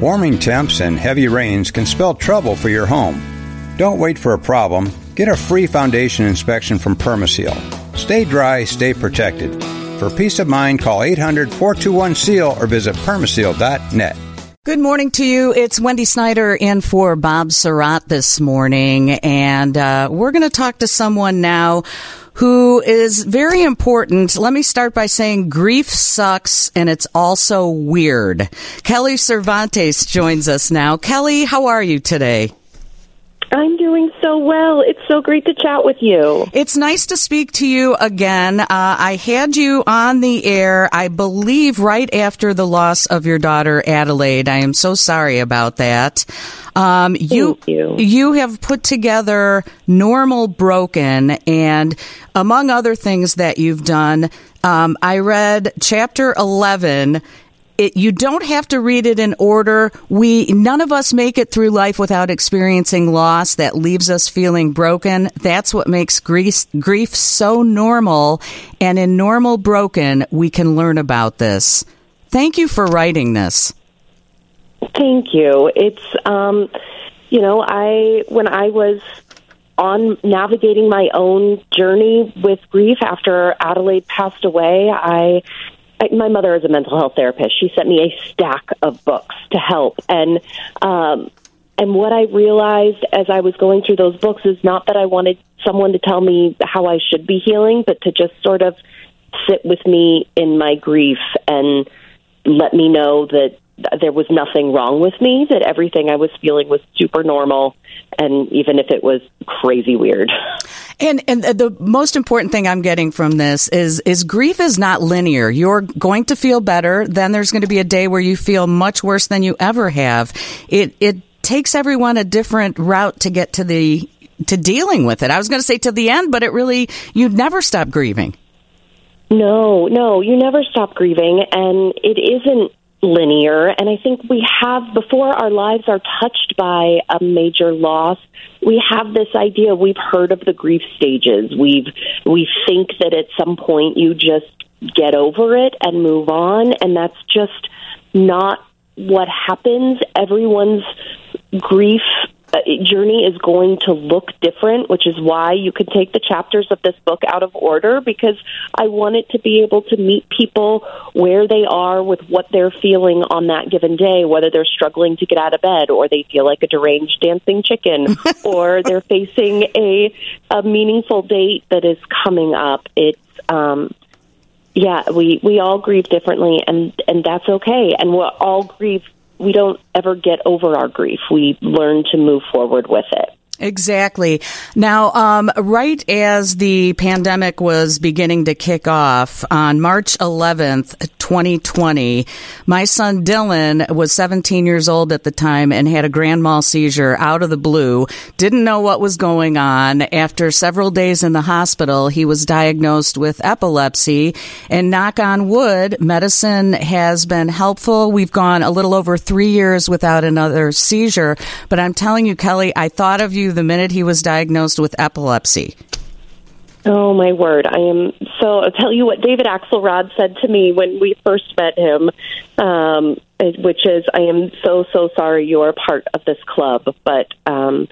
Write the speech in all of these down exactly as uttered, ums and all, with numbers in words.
Warming temps and heavy rains can spell trouble for your home. Don't wait for a problem. Get a free foundation inspection from Permaseal. Stay dry, stay protected. For peace of mind, call eight hundred, four two one, S E A L or visit permaseal dot net. Good morning to you. It's Wendy Snyder in for Bob Surratt this morning, and uh, we're going to talk to someone now who is very important. Let me start by saying grief sucks, and it's also weird. Kelly Cervantes joins us now. Kelly, how are you today? I'm doing so well. It's so great to chat with you. It's nice to speak to you again. Uh, I had you on the air, I believe, right after the loss of your daughter, Adelaide. I am so sorry about that. Um, you, Thank you. You have put together Normal Broken, and among other things that you've done, um, I read chapter eleven. It, you don't have to read it in order. We, none of us make it through life without experiencing loss that leaves us feeling broken. That's what makes grief, grief so normal. And in Normal Broken, we can learn about this. Thank you for writing this. Thank you. It's, um, you know, I, when I was on navigating my own journey with grief after Adelaide passed away, I, I, my mother is a mental health therapist. She sent me a stack of books to help. And um, and what I realized as I was going through those books is not that I wanted someone to tell me how I should be healing, but to just sort of sit with me in my grief and let me know that there was nothing wrong with me, that everything I was feeling was super normal, and even if it was crazy weird. And and the most important thing I'm getting from this is is grief is not linear. You're going to feel better, then there's going to be a day where you feel much worse than you ever have. It it takes everyone a different route to get to the to dealing with it. I was going to say to the end, but it really, you never stop grieving. No, no, you never stop grieving, and it isn't linear. And I think we have, before our lives are touched by a major loss, we have this idea, we've heard of the grief stages. We've, we think that at some point you just get over it and move on, and that's just not what happens. Everyone's grief journey is going to look different, which is why you could take the chapters of this book out of order, because I wanted to be able to meet people where they are with what they're feeling on that given day, whether they're struggling to get out of bed or they feel like a deranged dancing chicken or they're facing a, a meaningful date that is coming up. It's, um, yeah, we, we all grieve differently, and, and that's okay. And we're all grieve. We don't ever get over our grief. We learn to move forward with it. Exactly. Now, um, right as the pandemic was beginning to kick off on March eleventh, twenty twenty, my son Dylan was seventeen years old at the time and had a grand mal seizure out of the blue. Didn't know what was going on. After several days in the hospital, he was diagnosed with epilepsy, and knock on wood, medicine has been helpful. We've gone a little over three years without another seizure, but I'm telling you, Kelly, I thought of you the minute he was diagnosed with epilepsy. Oh, my word. I am so, I'll tell you what David Axelrod said to me when we first met him, um, which is, I am so, so sorry you're a part of this club, but um,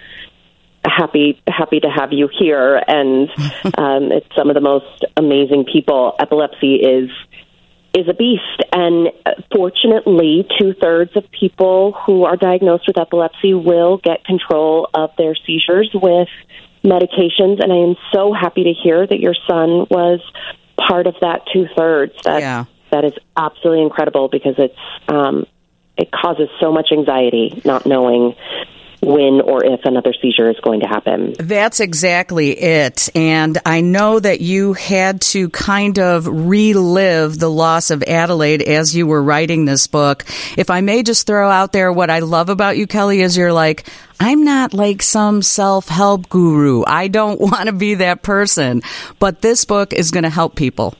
happy happy to have you here. And um, it's some of the most amazing people. Epilepsy is is a beast. And fortunately, two-thirds of people who are diagnosed with epilepsy will get control of their seizures with medications. And I am so happy to hear that your son was part of that two-thirds. That, yeah. that is absolutely incredible, because it's um, it causes so much anxiety not knowing when or if another seizure is going to happen. That's exactly it. And I know that you had to kind of relive the loss of Adelaide as you were writing this book. If I may just throw out there, what I love about you, Kelly, is you're like, I'm not like some self-help guru. I don't want to be that person. But this book is going to help people.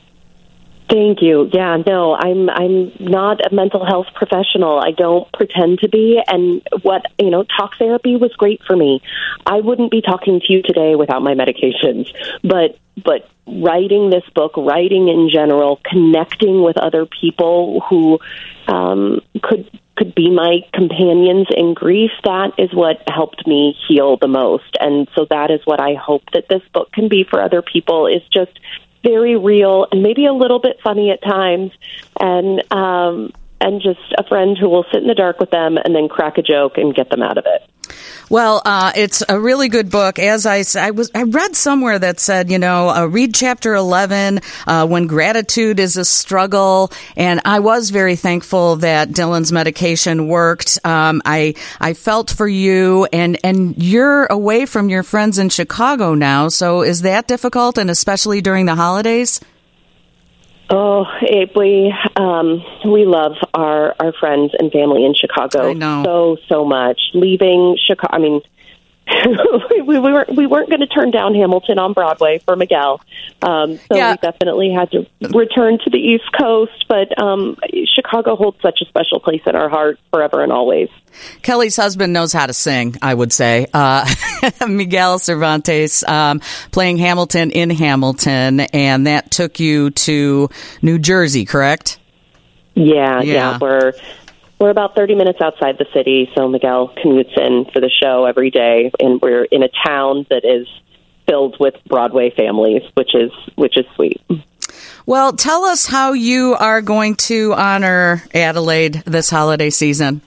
Thank you. Yeah, no, I'm I'm not a mental health professional. I don't pretend to be. And what, you know, talk therapy was great for me. I wouldn't be talking to you today without my medications. But but writing this book, writing in general, connecting with other people who um, could could be my companions in grief, that is what helped me heal the most. And so that is what I hope that this book can be for other people, is just very real and maybe a little bit funny at times, and um, and just a friend who will sit in the dark with them and then crack a joke and get them out of it. Well, uh, it's a really good book. As I, I was, I read somewhere that said, you know, uh, read chapter eleven uh, when gratitude is a struggle. And I was very thankful that Dylan's medication worked. Um, I I felt for you, and and you're away from your friends in Chicago now. So is that difficult, and especially during the holidays? Oh, it, we um, we love our, our friends and family in Chicago I know. so so much. Leaving Chicago, I mean, we, we weren't we weren't going to turn down Hamilton on Broadway for Miguel, um, so yeah. we definitely had to return to the East Coast. But um, Chicago holds such a special place in our heart forever and always. Kelly's husband knows how to sing, I would say. Uh, Miguel Cervantes, um, playing Hamilton in Hamilton, and that took you to New Jersey, correct? Yeah, Yeah. yeah, we're we're about thirty minutes outside the city, so Miguel commutes in for the show every day, and we're in a town that is filled with Broadway families, which is which is sweet. Well, tell us how you are going to honor Adelaide this holiday season.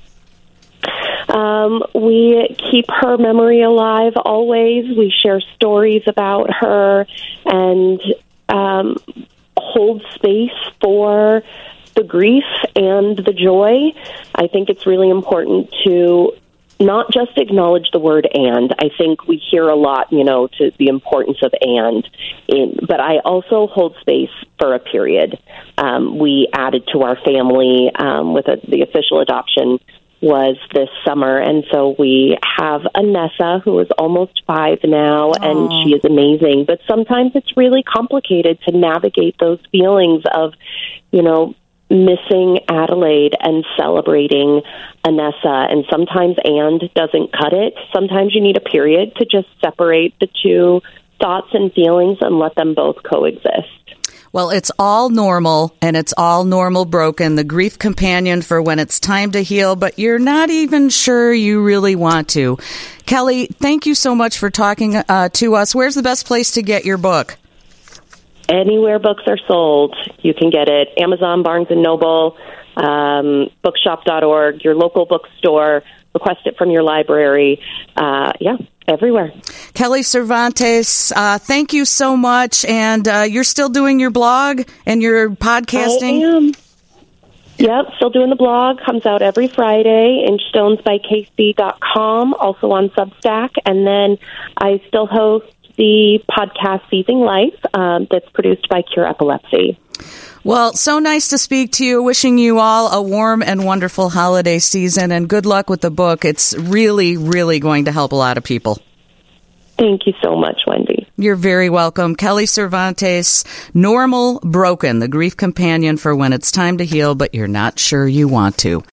Um, we keep her memory alive always. We share stories about her and um, hold space for the grief and the joy. I think it's really important to not just acknowledge the word and. I think we hear a lot, you know, to the importance of and. In, but I also hold space for a period. Um, we added to our family um, with a, the official adoption was this summer, and so we have Anessa, who is almost five now, Aww. and she is amazing. But sometimes it's really complicated to navigate those feelings of, you know, missing Adelaide and celebrating Anessa. And sometimes and doesn't cut it. Sometimes you need a period to just separate the two thoughts and feelings and let them both coexist. Well, it's all normal, and it's all normal broken, the grief companion for when it's time to heal, but you're not even sure you really want to. Kelly, thank you so much for talking uh, to us. Where's the best place to get your book? Anywhere books are sold, you can get it. Amazon, Barnes and Noble, um, bookshop dot org, your local bookstore. Request it from your library. Uh, yeah, everywhere. Kelly Cervantes, uh, thank you so much. And uh, you're still doing your blog and your podcasting? I am. Yep, still doing the blog. Comes out every Friday in stones by k c dot com, also on Substack. And then I still host the podcast Seizing Life um, that's produced by Cure Epilepsy. Well, so nice to speak to you. Wishing you all a warm and wonderful holiday season, and good luck with the book. It's really, really going to help a lot of people. Thank you so much, Wendy. You're very welcome. Kelly Cervantes, Normal Broken, the grief companion for when it's time to heal, but you're not sure you want to.